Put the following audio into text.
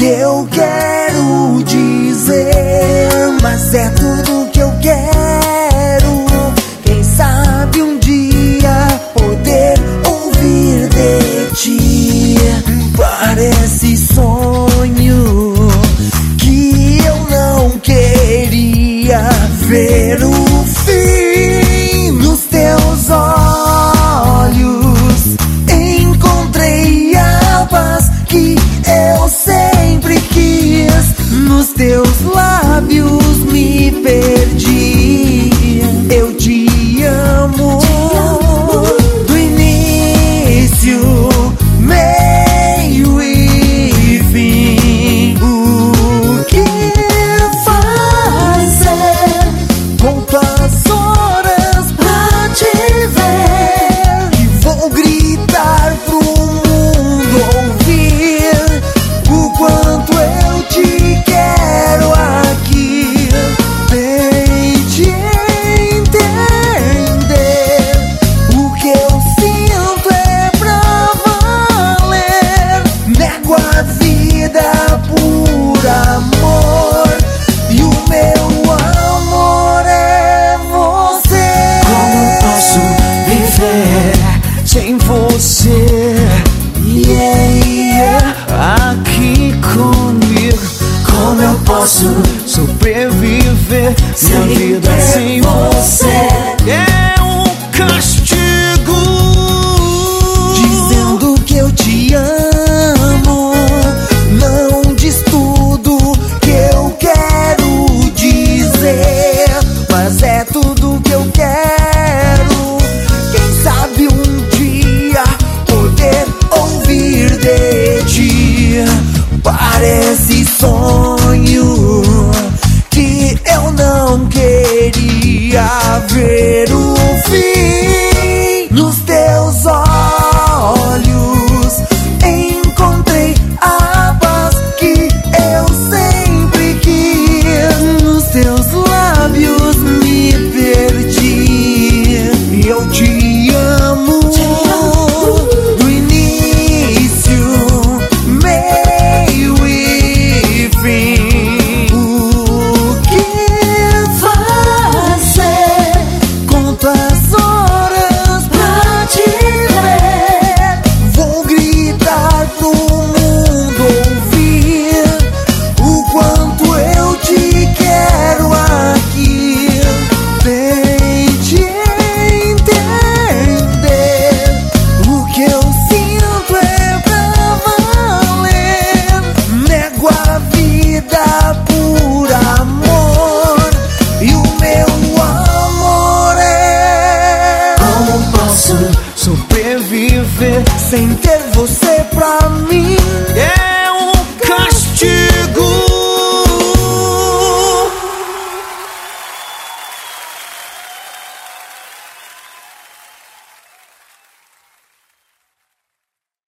que eu quero dizer, mas é tudo que eu quero. Quem sabe um dia poder ouvir de ti. Parece sonho que eu não queria ver o fim nos teus olhos. Encontrei a paz que eu sempre quis, nos teus lábios me perdi. Eu te amo, do início, meio e fim. O que fazer? Conto as horas pra te ver, e vou gritar pro mundo ouvir o quanto eu te quero aqui. Tente entender, o que eu sinto é pra valer. Nego a vida por amor, e o meu amor é você. Como posso viver sem você? Aqui comigo. Como eu posso sobreviver minha vida sem você? É um castigo, Dizendo que eu te amo, não diz tudo que eu quero dizer, mas é tudo que eu quero. Quem sabe um dia poder ouvir de ti. Parece sonho que eu não queria ver o fim nos teus olhos. Encontrei a paz que eu sempre quis, nos teus lábios me perdi. Eu te amo, do início, meio e fim. O que fazer? Conto as horas pra te ver, vou gritar pro mundo ouvir o quanto eu te quero aqui. Tente entender, o que eu sinto é pra valer. Nego a vida por amor, e o meu amor é. como posso sobreviver Sem ter